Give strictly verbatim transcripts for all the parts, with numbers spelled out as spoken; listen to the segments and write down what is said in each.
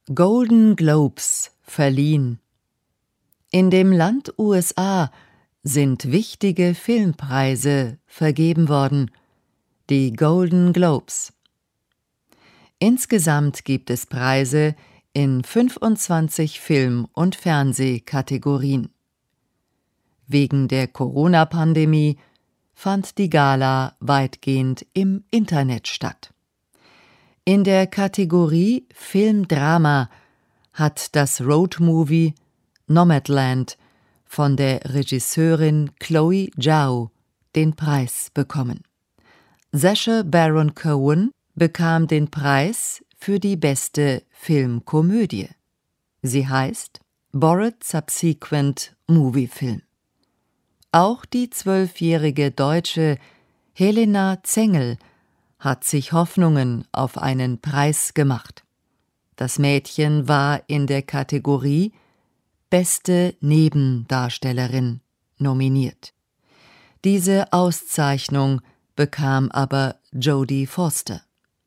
Golden Globes verliehen. In dem Land U S A sind wichtige Filmpreise vergeben worden, die Golden Globes. Insgesamt gibt es Preise in fünfundzwanzig Film- und Fernsehkategorien. Wegen der Corona-Pandemie fand die Gala weitgehend im Internet statt. In der Kategorie Film-Drama hat das Roadmovie Nomadland von der Regisseurin Chloe Zhao den Preis bekommen. Sacha Baron Cohen bekam den Preis für die beste Filmkomödie. Sie heißt Borat Subsequent Movie Film. Auch die zwölfjährige Deutsche Helena Zengel hat sich Hoffnungen auf einen Preis gemacht. Das Mädchen war in der Kategorie Beste Nebendarstellerin nominiert. Diese Auszeichnung bekam aber Jodie Foster.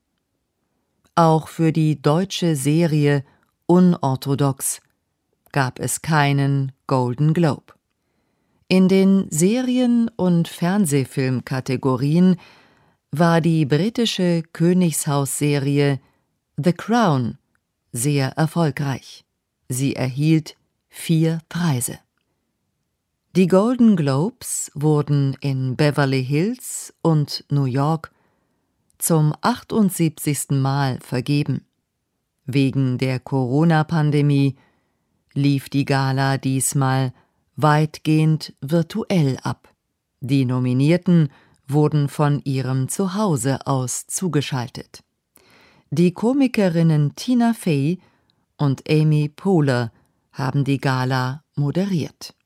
Auch für die deutsche Serie Unorthodox gab es keinen Golden Globe. In den Serien- und Fernsehfilmkategorien war die britische Königshausserie The Crown sehr erfolgreich. Sie erhielt vier Preise. Die Golden Globes wurden in Beverly Hills und New York zum achtundsiebzigsten Mal vergeben. Wegen der Corona-Pandemie lief die Gala diesmal weitgehend virtuell ab. Die Nominierten wurden von ihrem Zuhause aus zugeschaltet. Die Komikerinnen Tina Fey und Amy Poehler haben die Gala moderiert.